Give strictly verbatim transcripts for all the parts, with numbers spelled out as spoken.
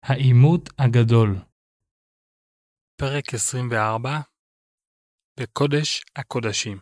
העימות הגדול. פרק עשרים וארבע בקודש הקודשים.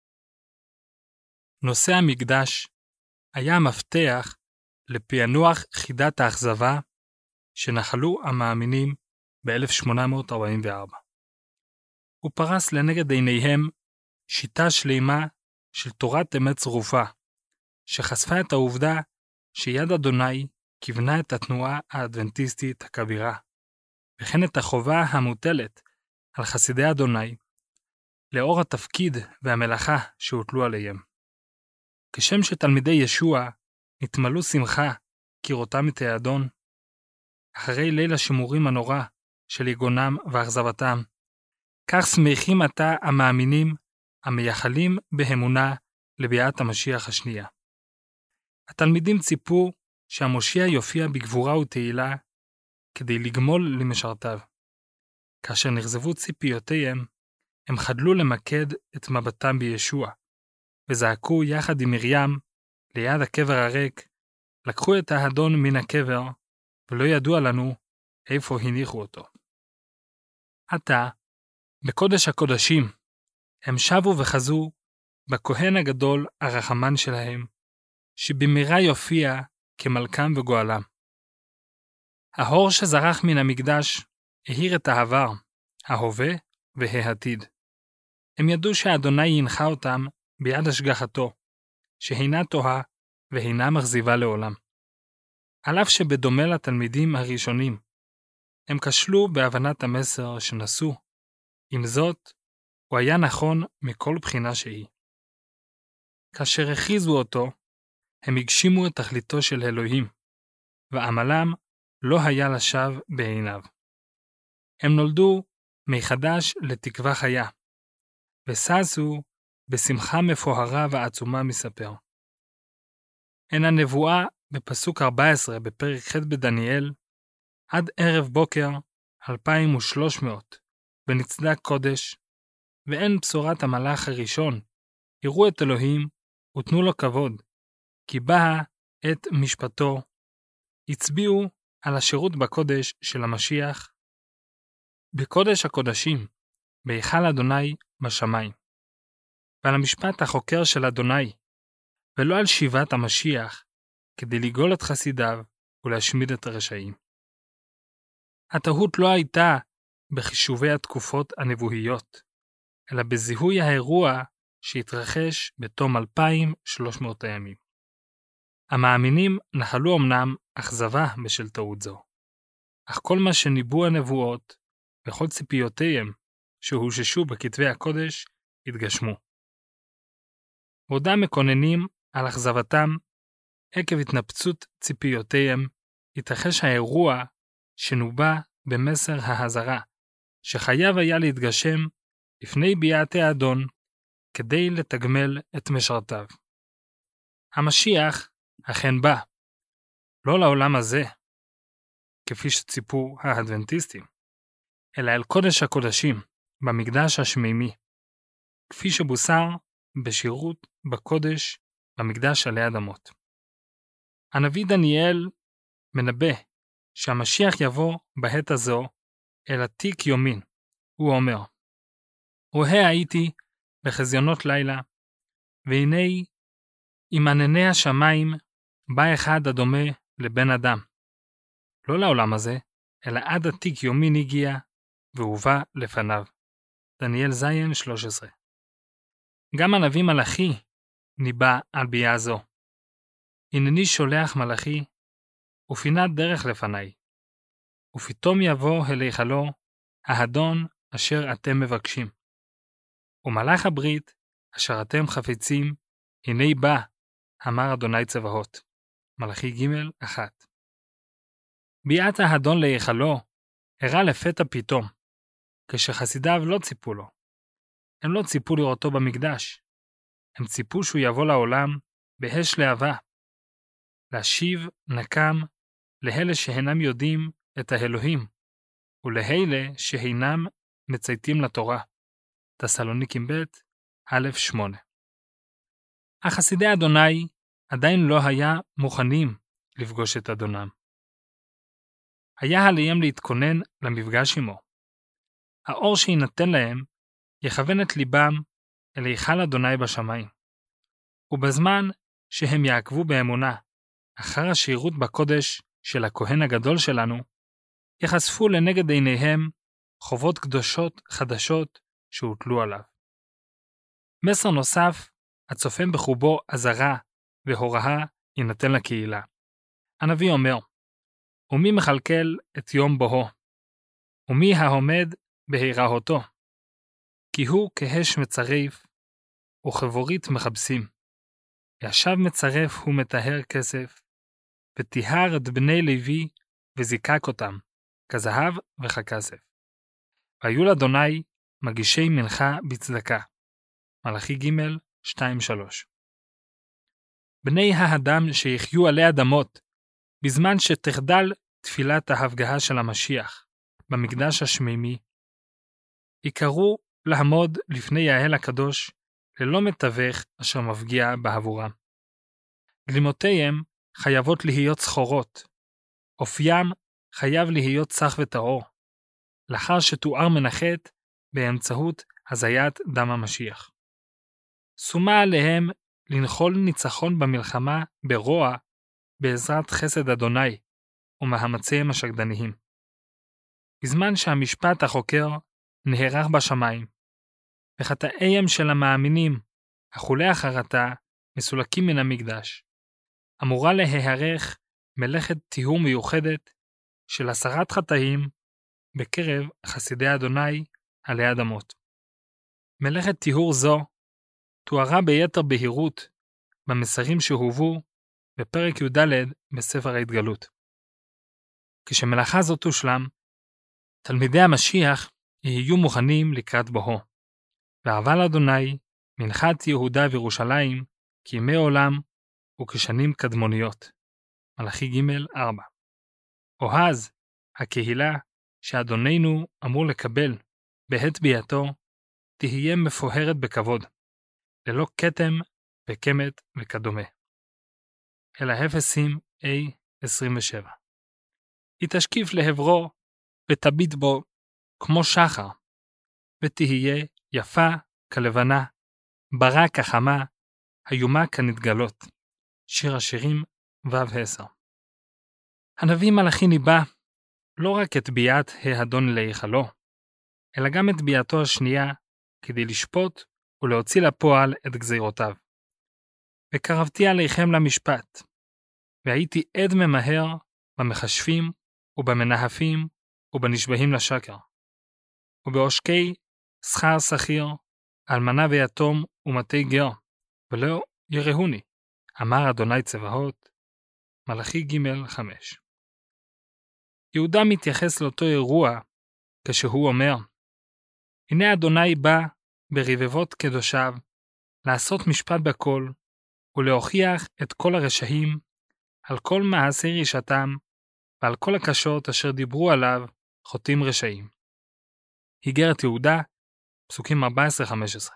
נושא המקדש היה המפתח לפענוח חידת האכזבה שנחלו המאמינים ב-אלף שמונה מאות ארבעים וארבע. הוא פרס לנגד עיניהם שיטה שלמה של תורת אמת צרופה, שחשפה את העובדה שיד אדוני כיוונה את התנועה האדוונטיסטית הכבירה, וכן את החובה המוטלת על חסידי אדוני, לאור התפקיד והמלאכה שהוטלו עליהם. כשם שתלמידי ישוע נתמלאו שמחה כראותם את האדון, אחרי ליל השימורים הנורא של יגונם ואכזבתם, כך שמחים עתה המאמינים המייחלים באמונה לביאת המשיח השנייה. התלמידים ציפו שהמושיע יופיע בגבורה ותהילה כדי לגמול למשרתיו. כאשר נכזבו ציפיותיהם, הם חדלו למקד את מבטם בישוע, וזעקו יחד עם מרים ליד הקבר הריק, לקחו את האדון מן הקבר, ולא ידוע לנו איפה הניחו אותו. עתה, בקודש הקודשים, הם שבו וחזו בכהן הגדול הרחמן שלהם, שבמהרה יופיע כמלכם וגואלם. האור שזרח מן המקדש האיר את העבר, ההווה והעתיד. הם ידעו שהאדוני ינחה אותם ביד השגחתו, שהינה תוהה והינה מחזיבה לעולם. על אף שבדומה לתלמידים הראשונים, הם כשלו בהבנת המסר שנשאו, עם זאת, הוא היה נכון מכל בחינה שהיא. כאשר הכריזו אותו, הם הגשימו את תכליתו של אלוהים, ועמלם לא היה לשווא בעיניו. הם נולדו מחדש לתקווה חיה, וששו בשמחה מפוארה ועצומה מספר. הן הנבואה בפסוק ארבע עשרה בפרק ח' בדניאל, עד ערב בוקר אלפיים ושלוש מאות, ונצדק קודש, ואין בשורת המלאך הראשון, יראו את אלוהים ותנו לו כבוד, כי באה את משפטו, הצביעו על השירות בקודש של המשיח, בקודש הקודשים, בהיכל אדוני בשמיים, ועל המשפט החוקר של אדוני, ולא על שיבת המשיח, כדי לגאול את חסידיו ולהשמיד את הרשעים. הטעות לא הייתה בחישובי התקופות הנבואיות, אלא בזיהוי האירוע שהתרחש בתום אלפיים ושלוש מאות הימים. המאמינים נחלו אמנם אכזבה בשל טעות זו, אך כל מה שניבאו הנבואות וכל ציפיותיהם שהוששו בכתבי הקודש התגשמו. עודם מקוננים על אכזבתם עקב התנפצות ציפיותיהם, התרחש האירוע שנובע במסר ההזרה, שחייב היה להתגשם לפני ביאת האדון כדי לתגמל את משרתיו. המשיח אכן בא, לא לעולם הזה, כפי שציפו האדוונטיסטים, אלא אל קודש הקודשים, במקדש השמימי, כפי שבוסר בשירות בקודש במקדש עלי אדמות. הנביא דניאל מנבא שהמשיח יבוא בעת הזו אל עתיק יומין. הוא אומר, רואה הייתי בחזיונות לילה, והנה עם ענני השמיים בא אחד הדומה לבן אדם. לא לעולם הזה, אלא עד עתיק יומין הגיע, והובא לפניו. דניאל זין שלוש עשרה. גם הנביא מלאכי ניבא על ביאה זו. הנני שולח מלאכי, ופינת דרך לפניי. ופתאום יבוא אל היכלו, האדון אשר אתם מבקשים. ומלאך הברית, אשר אתם חפצים, הנה בא, אמר אדוני צבאות. מלאכי ג' אחת. ביאת האדון להיכלו, הראה לפתע פתאום, כשחסידיו לא ציפו לו. הם לא ציפו לראותו במקדש. הם ציפו שהוא יבוא לעולם באש להבה, להשיב נקם לאלה שאינם יודעים את האלוהים, ולאלה שאינם מצייתים לתורה. תסלוניקים ב' א' שמונה. אך חסידי אדוני עדיין לא היה מוכנים לפגוש את אדונם. היה עליהם להתכונן למפגש עמו. האור שיינתן להם יכוון את ליבם אל היכל אדוני בשמיים. ובזמן שהם יעקבו באמונה אחר השירות בקודש של הכהן הגדול שלנו, יחשפו לנגד עיניהם חובות קדושות חדשות שהוטלו עליו. מסר נוסף הצופן בחובו עזרה והוראה יינתן לקהילה. הנביא אומר, ומי מחלקל את יום בוהו? ומי העומד בהיראותו? כי הוא כהש מצרף וכבורית מחבסים. ישב מצרף הוא מטהר כסף, וטיהר את בני לוי וזיקק אותם, כזהב וככסף. והיו לאדוני מגישי מנחה בצדקה. מלאכי ג' שתיים שלוש. בני האדם שיחיו עלי אדמות, בזמן שתחדל תפילת ההפגעה של המשיח, במקדש השמימי, יקראו לעמוד לפני האל הקדוש, ללא מתווך אשר מפגיע בעבורם. גלימותיהם חייבות להיות סחורות, אופיים חייב להיות צח וטהור, לאחר שתואר מנחת באמצעות הזיית דם המשיח. שומה עליהם לנחול ניצחון במלחמה ברוע בעזרת חסד אדוני ומאמציהם השקדניים. בזמן שהמשפט החוקר נערך בשמיים, וחטאיהם של המאמינים, אכולי החרטה, מסולקים מן המקדש, אמורה להיערך מלאכת טיהור מיוחדת של הסרת חטאים בקרב חסידי אדוני עלי אדמות. מלאכת טיהור זו תוארה ביתר בהירות במסרים שהובאו בפרק י"ד בספר ההתגלות. כשמלאכה זו תושלם, תלמידי המשיח יהיו מוכנים לקראת בוהו. ואהבה לאדוני מנחת יהודה וירושלים כימי עולם וכשנים קדמוניות. מלאכי ג' ארבע. אוהז, הקהילה שאדוננו אמור לקבל בעת ביאתו, תהיה מפוארת בכבוד, ללא כתם וקמת וכדומה. אל האפסים A עשרים ושבע. היא תשקיף לעברו ותביט בו כמו שחר, ותהיה יפה כלבנה, ברה כחמה, היומה כנתגלות. שיר השירים ו' עשר. הנביא מלאכי ניבא לא רק את ביאת האדון להיכלו, אלא גם את ביאתו השנייה כדי לשפוט ולהוציא לפועל את גזירותיו. וקרבתי עליכם למשפט, והייתי עד ממהר במחשפים ובמנהפים ובנשבעים לשקר, ובעושקי שכר שכיר, אלמנה ויתום ומתי גר, ולא יראוני, אמר אדוני צבאות. מלאכי ג' חמש. יהודה מתייחס לאותו אירוע כשהוא אומר, הנה אדוני בא ברבבות קדושיו לעשות משפט בכל ולהוכיח את כל הרשעים על כל מעשי רשעתם ועל כל הקשות אשר דיברו עליו חוטאים רשעים. איגרת יהודה, פסוקים ארבע עשרה חמש עשרה.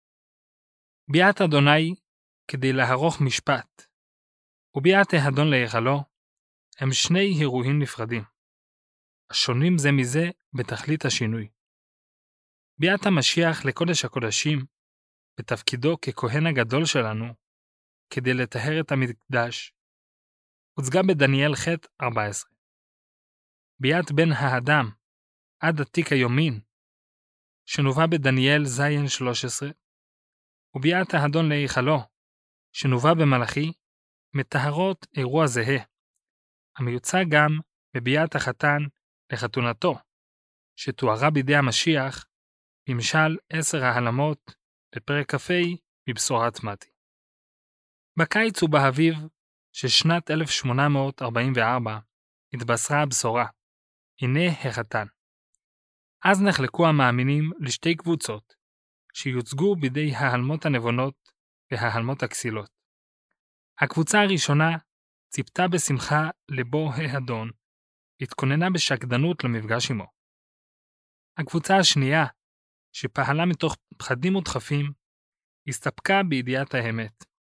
ביאת אדוני כדי לערוך משפט, וביאת האדון להיכלו, הם שני אירועים נפרדים, השונים זה מזה בתכלית השינוי. ביאת המשיח לקודש הקודשים, בתפקידו ככהן הגדול שלנו, כדי לטהר את המקדש, הוצגה בדניאל ח' ארבע עשרה. ביאת בן האדם, עד עתיק היומין, שנובע בדניאל ז' שלוש עשרה, וביאת האדון להיכלו, שנובע במלאכי, מטהרות אירוע זהה, המיוצג גם בביאת החתן לחתונתו, שתוארה בידי המשיח, במשל עשר העלמות בפרק כ"ה מבשורת מתי. בקיץ ובאביב של שנת אלף שמונה מאות ארבעים וארבע התבשרה הבשורה, הנה החתן. אז נחלקו המאמינים לשתי קבוצות, שיוצגו בידי ההלמות הנבונות וההלמות הכסילות. הקבוצה הראשונה ציפתה בשמחה לבוא האדון, התכוננה בשקדנות למפגש עמו. הקבוצה השנייה, שפעלה מתוך פחדים ודחפים, הסתפקה בידיעת האמת,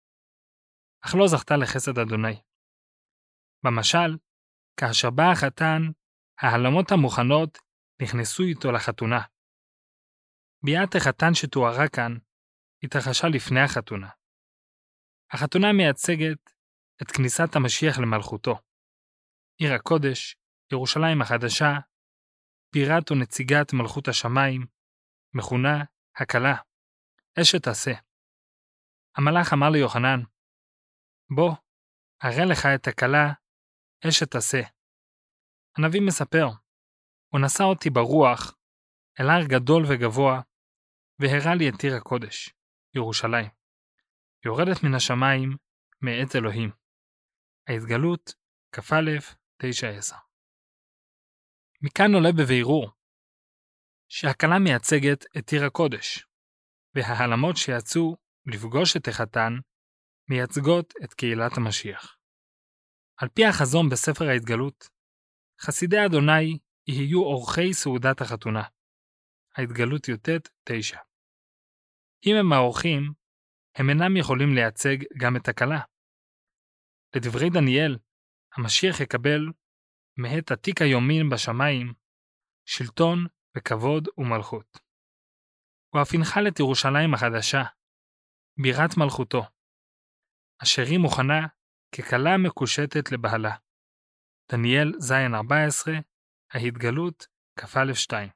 אך לא זכתה לחסד אדוני. במשל, כאשר בא החתן ההלמות המוכנות נכנסו איתו לחתונה. ביאת החתן שתוארה כאן התרחשה לפני החתונה. החתונה מייצגת את כניסת המשיח למלכותו. עיר הקודש, ירושלים החדשה, בירת ונציגת מלכות השמיים, מכונה הכלה, אשת עשה. המלאך אמר ליוחנן, בוא, אראה לך את הכלה, אשת עשה. הנביא מספר, הוא נשא אותי ברוח אל הר גדול וגבוה, והראה לי את עיר הקודש, ירושלים, יורדת מן השמיים מאת אלוהים. ההתגלות, כ"א תשע עשר. מכאן עולה בבירור שהכלה מייצגת את עיר הקודש, וההלמות שיצאו לפגוש את החתן מייצגות את קהילת המשיח. על פי החזון בספר ההתגלות, חסידי אדוני יהיו אורחי סעודת החתונה. ההתגלות י"ט תשע. אם הם האורחים, הם אינם יכולים לייצג גם את הכלה. לדברי דניאל, המשיח יקבל מאת עתיק היומין בשמיים שלטון וכבוד ומלכות. הוא אף ינחל את ירושלים החדשה, בירת מלכותו, אשר היא מוכנה ככלה מקושטת לבעלה. דניאל ז' ארבע עשרה, ההתגלות כ"א שתיים.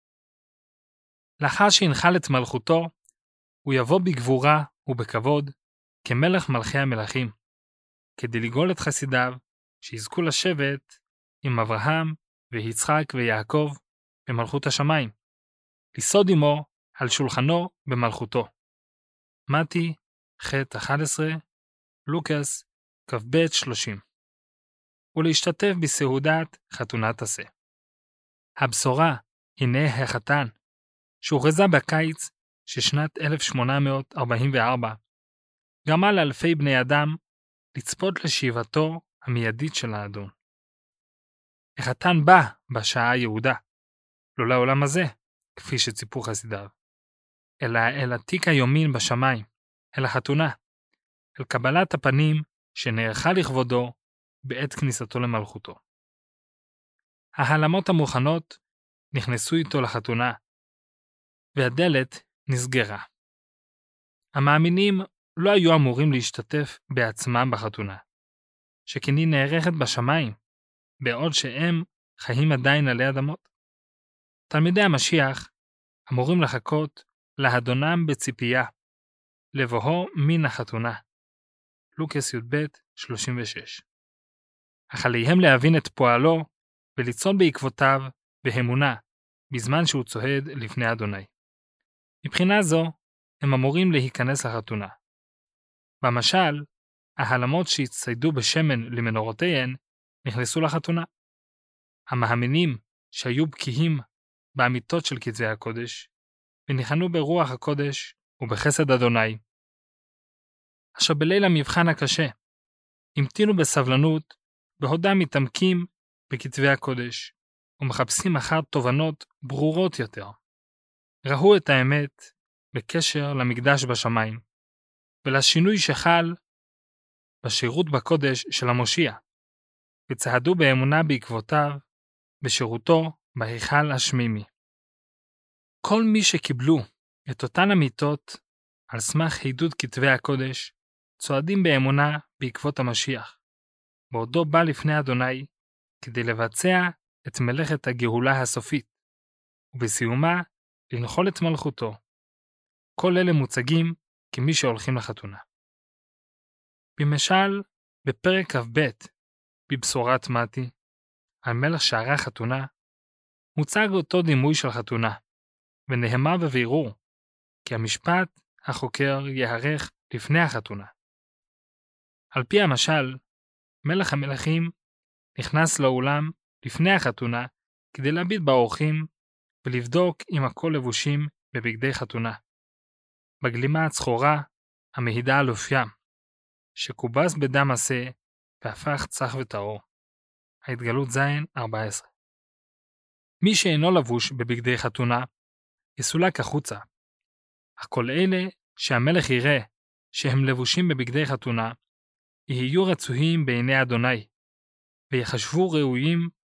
לאחר שינחל את מלכותו, הוא יבוא בגבורה ובכבוד כמלך מלכי המלכים, כדי לגאול את חסידיו שיזכו לשבת עם אברהם ויצחק ויעקב במלכות השמיים, לסעוד עמו על שולחנו במלכותו. מתי ח' אחת עשרה, לוקאס כ"ב שלושים. ולהשתתף בסעודת חתונת עשה. הבשורה, הנה החתן, שהוכרזה בקיץ של שנת אלף שמונה מאות ארבעים וארבע, גרמה לאלפי בני אדם לצפות לשיבתו המיידית של האדון. החתן בא בשעה היעודה, לא לעולם הזה, כפי שציפו חסידיו, אלא אל עתיק היומין בשמיים, אל החתונה, אל קבלת הפנים שנערכה לכבודו בעת כניסתו למלכותו. ההלמות המוכנות נכנסו איתו לחתונה, והדלת נסגרה. המאמינים לא היו אמורים להשתתף בעצמם בחתונה, שכן היא נערכת בשמיים, בעוד שהם חיים עדיין עלי אדמות. תלמידי המשיח אמורים לחכות לאדונם בציפייה, לבואו מן החתונה. לוקאס י"ב שלושים ושש. אך עליהם להבין את פועלו וליצון בעקבותיו באמונה, בזמן שהוא צועד לפני אדוני. מבחינה זו, הם אמורים להיכנס לחתונה. במשל, ההלמות שהצטיידו בשמן למנורותיהן נכנסו לחתונה. המאמינים שהיו בקיאים באמיתות של כתבי הקודש, וניחנו ברוח הקודש ובחסד אדוני, אשר בליל המבחן הקשה, המתינו בסבלנות, בהודם מתעמקים בכתבי הקודש, ומחפשים אחר תובנות ברורות יותר. ראו את האמת בקשר למקדש בשמיים, ולשינוי שחל בשירות בקודש של המושיע, וצעדו באמונה בעקבותיו, בשירותו בהיכל השמימי. כל מי שקיבלו את אותן אמיתות על סמך חידוד כתבי הקודש, צועדים באמונה בעקבות המשיח, בעודו בא לפני אדוני כדי לבצע את מלאכת הגאולה הסופית, ובסיומה לנחול את מלכותו. כל אלה מוצגים כמי שהולכים לחתונה. במשל, בפרק כ"ב, בבשורת מתי, על מלך שערי החתונה, מוצג אותו דימוי של חתונה, ונאמר בבירור, כי המשפט החוקר יערך לפני החתונה. על פי המשל, מלך המלכים נכנס לאולם לפני החתונה כדי להביט באורחים ולבדוק אם הכל לבושים בבגדי חתונה, בגלימה הצחורה המעידה על אופיים, שקובס בדם עשה והפך צח וטהור. ההתגלות ז' ארבע עשרה. מי שאינו לבוש בבגדי חתונה יסולק החוצה, אך כל אלה שהמלך יראה שהם לבושים בבגדי חתונה, יהיו רצויים בעיני אדוני, ויחשבו ראויים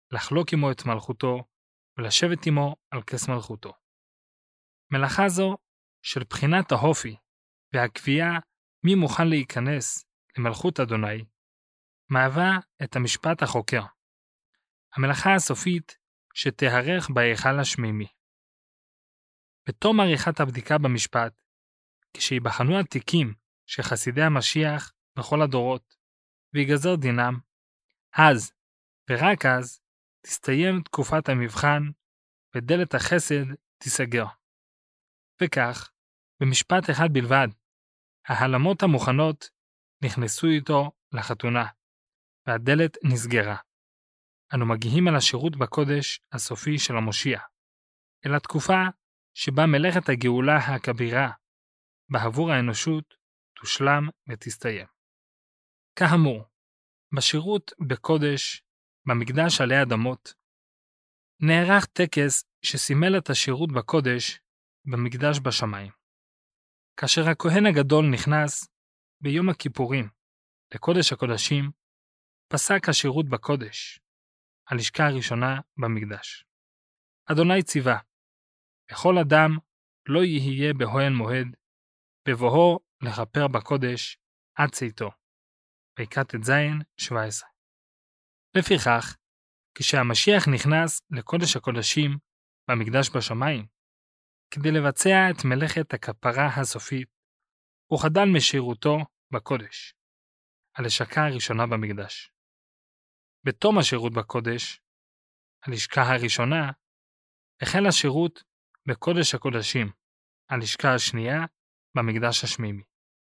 לחלוק עמו את מלכותו ולשבת עמו על כס מלכותו. מלאכה זו של בחינת האופי והקביעה מי מוכן להיכנס למלכות אדוני, מהווה את המשפט החוקר, המלאכה הסופית שתארך בהיכל השמימי. בתום עריכת הבדיקה במשפט, כשיבחנו התיקים של חסידי המשיח בכל הדורות, ויגזר דינם, אז ורק אז תסתיים תקופת המבחן ודלת החסד תיסגר. וכך, במשפט אחד בלבד, ההלמות המוכנות נכנסו איתו לחתונה, והדלת נסגרה. אנו מגיעים אל השירות בקודש הסופי של המושיע, אל התקופה שבה מלאכת הגאולה הכבירה בעבור האנושות תושלם ותסתיים. כאמור, בשירות בקודש, במקדש עלי אדמות, נערך טקס שסימל את השירות בקודש במקדש בשמיים. כאשר הכהן הגדול נכנס ביום הכיפורים לקודש הקודשים, פסק השירות בקודש, הלשכה הראשונה במקדש. אדוני ציווה, לכל אדם לא יהיה באוהל מועד, בבואו לכפר בקודש עד צאתו. ויקרא ט"ז שבע עשרה. לפיכך, כשהמשיח נכנס לקודש הקודשים במקדש בשמיים, כדי לבצע את מלאכת הכפרה הסופית, הוא חדל משירותו בקודש, הלשכה הראשונה במקדש. בתום השירות בקודש, הלשכה הראשונה, החל השירות בקודש הקודשים, הלשכה השנייה במקדש השמימי.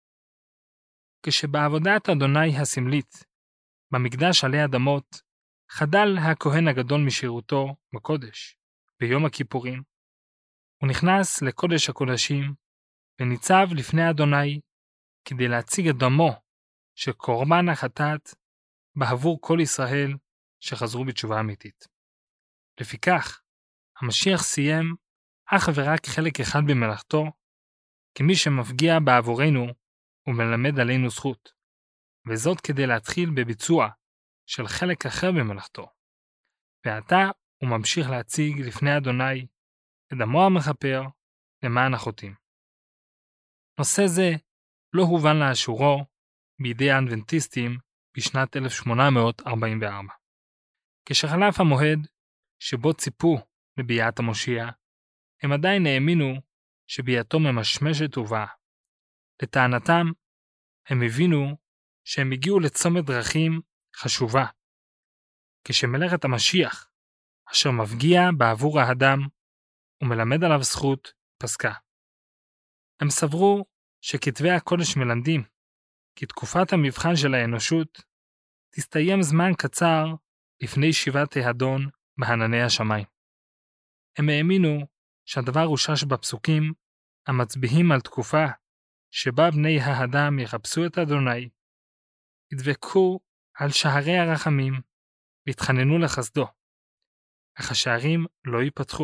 כשבעבודת אדוני הסמלית, במקדש עלי אדמות, חדל הכהן הגדול משירותו בקודש, ביום הכיפורים, הוא נכנס לקודש הקודשים, וניצב לפני אדוני, כדי להציג את דמו של קורבן החטאת, בעבור כל ישראל שחזרו בתשובה אמיתית. לפיכך, המשיח סיים אך ורק חלק אחד במלאכתו, כמי שמפגיע בעבורנו ומלמד עלינו זכות, וזאת כדי להתחיל בביצוע של חלק אחר במלאכתו. ועתה הוא ממשיך להציג לפני אדוני את דמו המכפר למען החוטאים. נושא זה לא הובן לאשורו בידי האדוונטיסטים בשנת אלף שמונה מאות ארבעים וארבע. כשחלף המועד שבו ציפו לביאת המושיע, הם עדיין האמינו שביאתו ממשמשת ובאה. לטענתם, הם הבינו שהם הגיעו לצומת דרכים חשובה, כשמלאכת המשיח, אשר מפגיע בעבור האדם ומלמד עליו זכות, פסקה. הם סברו שכתבי הקודש מלמדים כי תקופת המבחן של האנושות תסתיים זמן קצר לפני שיבת האדון בענני השמיים. הם האמינו שהדבר רושש בפסוקים המצביעים על תקופה שבה בני האדם יחפשו את אדוני, ידבקו על שערי הרחמים והתחננו לחסדו, אך השערים לא ייפתחו.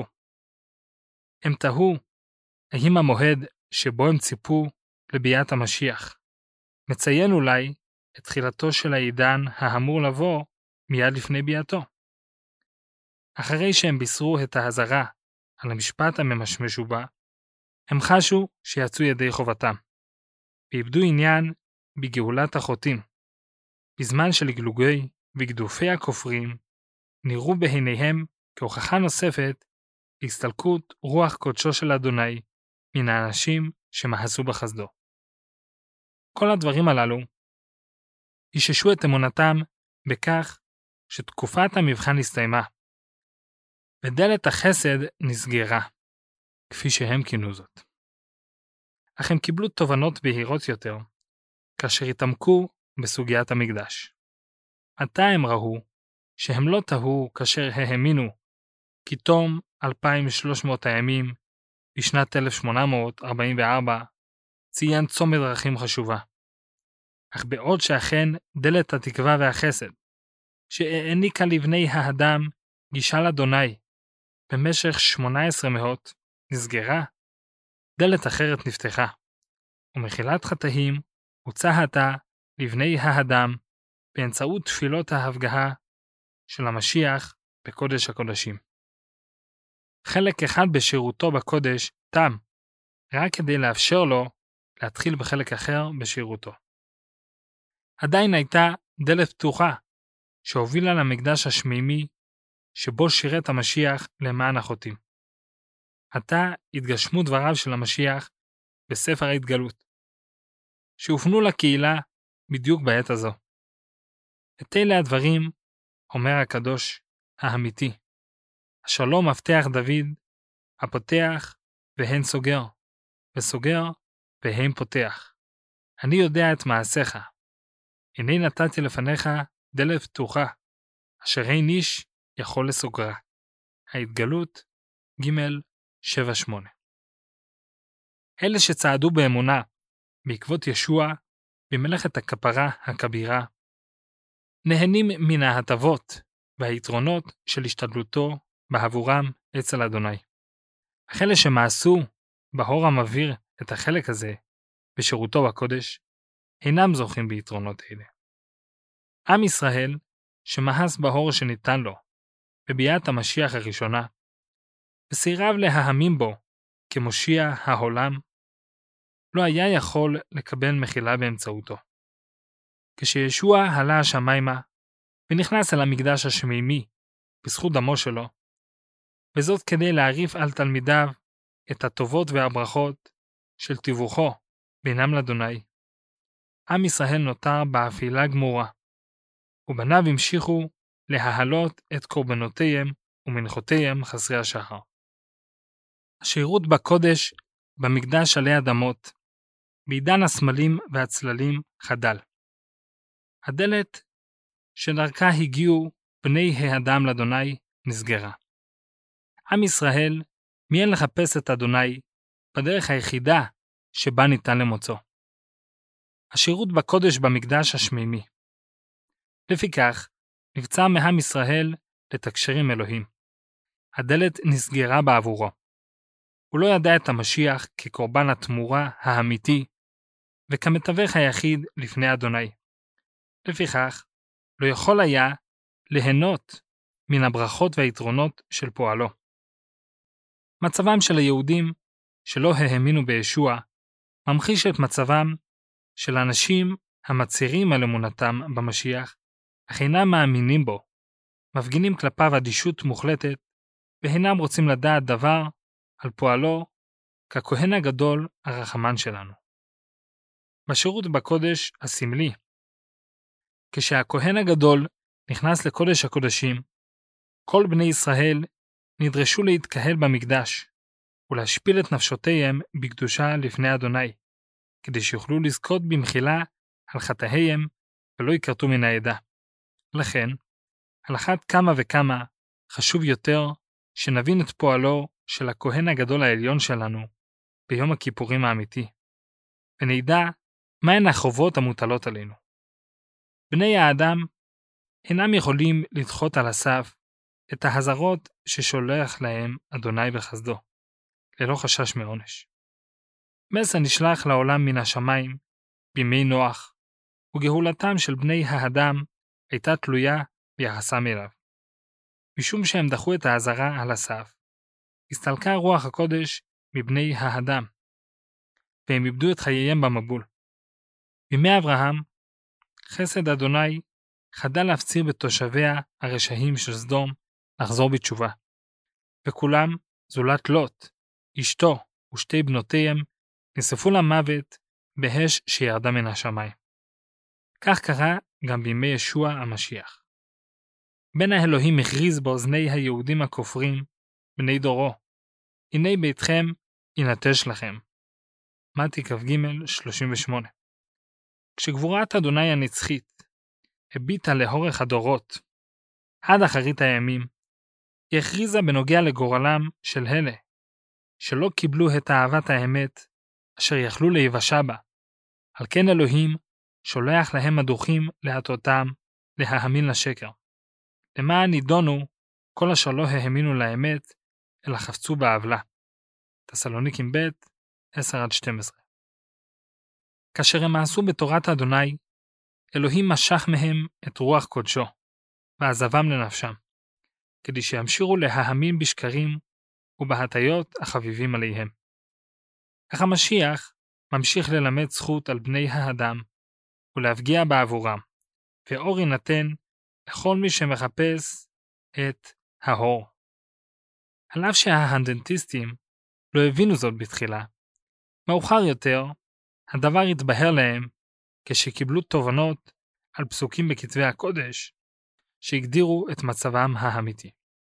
הם תהו האם המועד שבו הם ציפו לביאת המשיח מציין אולי את תחילתו של העידן האמור לבוא מיד לפני ביאתו. אחרי שהם בישרו את ההזרה על המשפט הממשמש ובא, הם חשו שיצאו ידי חובתם, ואיבדו עניין בגאולת החוטאים. בזמן של גלוגי וגדופי הכופרים, נראו בעיניהם כהוכחה נוספת להסתלקות רוח קודשו של אדוני מן האנשים שמאסו בחסדו. כל הדברים הללו איששו את אמונתם בכך שתקופת המבחן הסתיימה, ודלת החסד נסגרה, כפי שהם כינו זאת. אך הם קיבלו תובנות בהירות יותר, כאשר התעמקו בסוגיית המקדש. עתה הם ראו שהם לא תהו כאשר האמינו כי תום אלפיים ושלוש מאות הימים בשנת אלף שמונה מאות ארבעים וארבע ציין צומת דרכים חשובה. אך בעוד שאכן דלת התקווה והחסד, שהעניקה לבני האדם גישה לאדוני במשך שמונה עשרה מאות, נסגרה, דלת אחרת נפתחה, ומחילת חטאים הוצא עתה לבני האדם באמצעות תפילות ההפגעה של המשיח בקודש הקודשים. חלק אחד בשירותו בקודש תם, רק כדי לאפשר לו להתחיל בחלק אחר בשירותו. עדיין הייתה דלת פתוחה שהובילה למקדש השמימי שבו שירת המשיח למען החוטאים. עתה התגשמו דבריו של המשיח בספר ההתגלות, שהופנו לקהילה בדיוק בעת הזו. את אלה הדברים אומר הקדוש האמיתי, השלום מבטח דוד, הפותח והן סוגר, וסוגר והן פותח. אני יודע את מעשיך. הנה נתתי לפניך דלת פתוחה, אשר אין איש יכול לסוגרה. ההתגלות ג' שבע שמונה. אלה שצעדו באמונה בעקבות ישוע במלאכת הכפרה הכבירה, נהנים מן ההטבות והיתרונות של השתדלותו בעבורם אצל אדוני. אך אלה שמעשו באור המבהיר את החלק הזה בשירותו בקודש, אינם זוכים ביתרונות אלה. עם ישראל שמאס באור שניתן לו בביאת המשיח הראשונה, וסירב להאמין בו כמושיע העולם, לא היה יכול לקבל מחילה באמצעותו. כשישוע עלה השמיימה ונכנס אל המקדש השמימי בזכות דמו שלו, וזאת כדי להעריף על תלמידיו את הטובות והברכות של תיווכו בינם לאדוני, עם ישראל נותר באפילה גמורה, ובניו המשיכו להעלות את קורבנותיהם ומנחותיהם חסרי השחר. השירות בקודש במקדש עלי אדמות, בעידן הסמלים והצללים חדל. הדלת שדרכה הגיעו בני האדם לאדוני נסגרה. עם ישראל מיהן לחפש את אדוני בדרך היחידה שבה ניתן למוצאו. השירות בקודש במקדש השמימי. לפיכך, נבצר מעם ישראל לתקשר עם אלוהים. הדלת נסגרה בעבורו. הוא לא ידע את המשיח כקורבן התמורה האמיתי, וכמתווך היחיד לפני אדוני. לפיכך, לא יכול היה ליהנות מן הברכות והיתרונות של פועלו. מצבם של היהודים שלא האמינו בישוע, ממחיש את מצבם של אנשים המצהירים על אמונתם במשיח, אך אינם מאמינים בו, מפגינים כלפיו אדישות מוחלטת, והינם רוצים לדעת דבר על פועלו ככהן הגדול הרחמן שלנו. בשירות בקודש הסמלי, כשהכהן הגדול נכנס לקודש הקודשים, כל בני ישראל נדרשו להתקהל במקדש ולהשפיל את נפשותיהם בקדושה לפני אדוני, כדי שיוכלו לזכות במחילה על חטאיהם ולא יקרתו מן העדה. לכן, על אחת כמה וכמה חשוב יותר שנבין את פועלו של הכהן הגדול העליון שלנו ביום הכיפורים האמיתי, ונדע מהן החובות המוטלות עלינו. בני האדם אינם יכולים לדחות על הסף את ההזרות ששולח להם אדוני בחסדו, ללא חשש מעונש. מסר נשלח לעולם מן השמיים בימי נוח, וגאולתם של בני האדם הייתה תלויה ביחסם אליו. משום שהם דחו את ההזרה על הסף, הסתלקה רוח הקודש מבני האדם, והם איבדו את חייהם במבול. בימי אברהם, חסד אדוני חדל להפציר בתושביה הרשעים של סדום לחזור בתשובה, וכולם, זולת לוט, אשתו ושתי בנותיהם, נשרפו למוות באש שירדה מן השמיים. כך קרה גם בימי ישוע המשיח. בן האלוהים הכריז באוזני היהודים הכופרים, בני דורו, הנה ביתכם ינטש לכם. מתי כ"ג שלושים ושמונה. כשגבורת אדוני הנצחית הביטה לאורך הדורות, עד אחרית הימים, היא הכריזה בנוגע לגורלם של אלה, שלא קיבלו את אהבת האמת, אשר יכלו להיוושע בה. על כן אלוהים שולח להם הדוחים להטותם להאמין לשקר. למען נידונו כל אשר לא האמינו לאמת, אלא חפצו בעוולה. תסלוניקים ב' עשר עד שתים עשרה. כאשר הם מעשו בתורת אדוני, אלוהים משך מהם את רוח קודשו, ועזבם לנפשם. כדי שימשיכו להאמין בשקרים ובהטיות החביבים עליהם. אך המשיח ממשיך ללמד זכות על בני האדם ולהפגיע בעבורם, ואור יינתן לכל מי שמחפש את האור. על אף שהאדבנטיסטים לא הבינו זאת בתחילה, מאוחר יותר הדבר התבהר להם כשקיבלו תובנות על פסוקים בכתבי הקודש שהגדירו את מצבם האמיתי.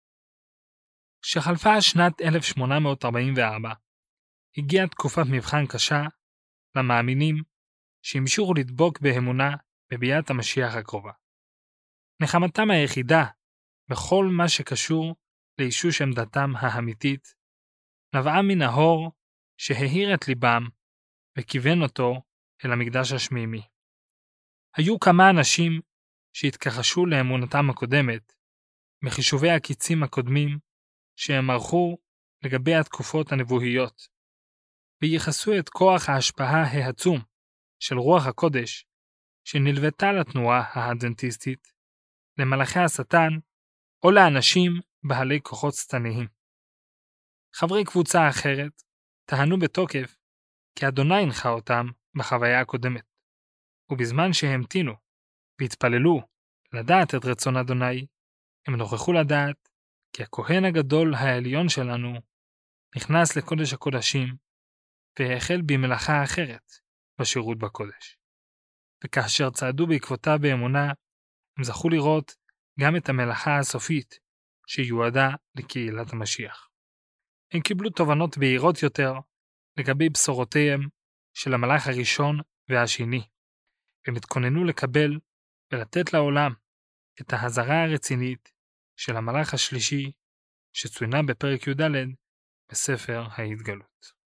כשחלפה שנת אלף שמונה מאות ארבעים וארבע, הגיעה תקופת מבחן קשה למאמינים שהמשיכו לדבוק באמונה בביאת המשיח הקרובה. נחמתם היחידה בכל מה שקשור לאישוש עמדתם האמיתית נבעה מן האור שהאיר את ליבם וכיוון אותו אל המקדש השמימי. היו כמה אנשים שהתכחשו לאמונתם הקודמת מחישובי הקיצים הקודמים שהם ערכו לגבי התקופות הנבואיות, וייחסו את כוח ההשפעה העצום של רוח הקודש שנלוותה לתנועה האדבנטיסטית למלאכי השטן או לאנשים בעלי כוחות שטניים. חברי קבוצה אחרת טענו בתוקף כי אדוני הנחה אותם בחוויה הקודמת, ובזמן שהמתינו והתפללו לדעת את רצון אדוני, הם נוכחו לדעת כי הכהן הגדול העליון שלנו נכנס לקודש הקודשים והחל במלאכה אחרת בשירות בקודש. וכאשר צעדו בעקבותיו באמונה, הם זכו לראות גם את המלאכה הסופית שיועדה לקהילת המשיח. הם קיבלו תובנות בהירות יותר לגבי בשורותיהם של המלאך הראשון והשני, והם התכוננו לקבל ולתת לעולם את ההזרה הרצינית של המלאך השלישי שצוינה בפרק י"ד בספר ההתגלות.